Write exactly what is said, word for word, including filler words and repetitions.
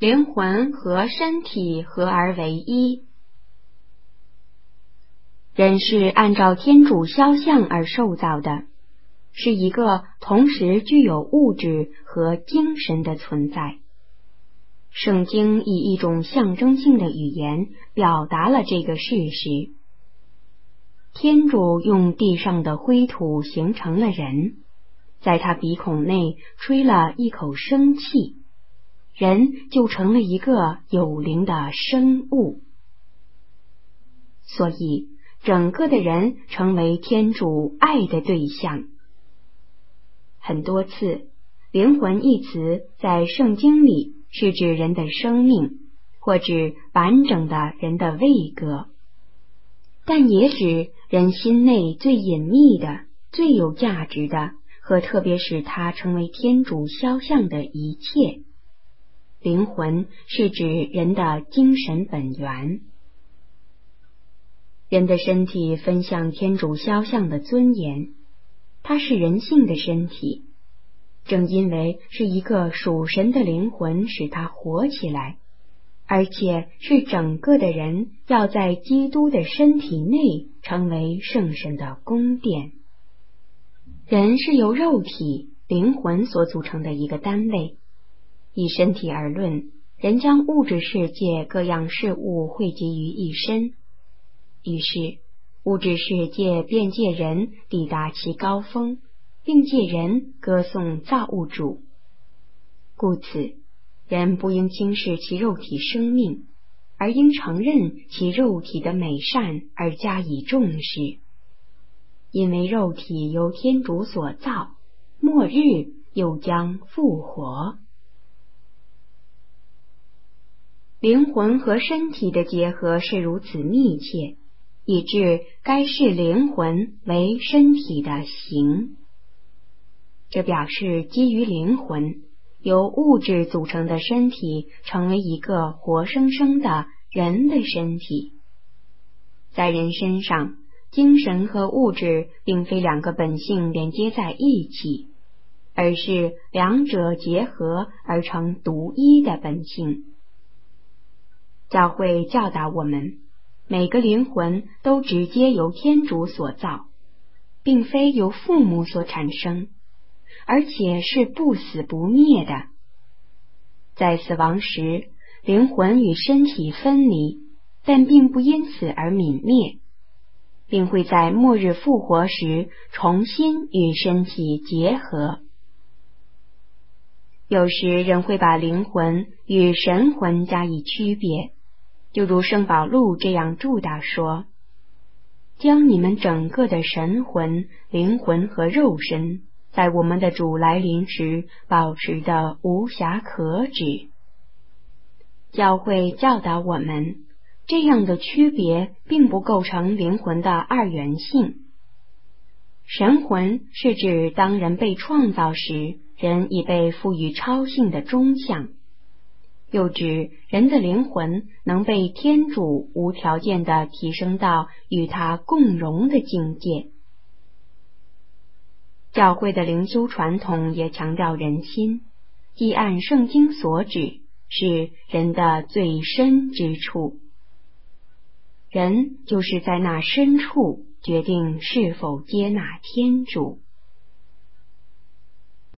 灵魂和身体合而为一。人是按照天主肖像而受造的，是一个同时具有物质和精神的存在。圣经以一种象征性的语言表达了这个事实。天主用地上的灰土形成了人，在他鼻孔内吹了一口生气，人就成了一个有灵的生物。所以整个的人成为天主爱的对象。很多次，灵魂一词在圣经里是指人的生命，或指完整的人的位格，但也指人心内最隐秘的、最有价值的和特别使他成为天主肖像的一切。灵魂是指人的精神本源。人的身体分享天主肖像的尊严，它是人性的身体，正因为是一个属神的灵魂使它活起来，而且是整个的人要在基督的身体内成为圣神的宫殿。人是由肉体、灵魂所组成的一个单位。以身体而论，人将物质世界各样事物汇集于一身，于是物质世界便借人抵达其高峰，并借人歌颂造物主。故此，人不应轻视其肉体生命，而应承认其肉体的美善而加以重视。因为肉体由天主所造，末日又将复活。灵魂和身体的结合是如此密切，以致该视灵魂为身体的形。这表示基于灵魂，由物质组成的身体成为一个活生生的人的身体。在人身上，精神和物质并非两个本性连接在一起，而是两者结合而成独一的本性。教会教导我们，每个灵魂都直接由天主所造，并非由父母所产生，而且是不死不灭的。在死亡时，灵魂与身体分离，但并不因此而泯灭，并会在末日复活时重新与身体结合。有时人会把灵魂与神魂加以区别，就如圣保禄这样注导说：将你们整个的神魂、灵魂和肉身，在我们的主来临时保持得无瑕可指。教会教导我们，这样的区别并不构成灵魂的二元性。神魂是指当人被创造时，人已被赋予超性的中相，又指人的灵魂能被天主无条件地提升到与他共融的境界。教会的灵修传统也强调人心，即按圣经所指，是人的最深之处。人就是在那深处决定是否接纳天主。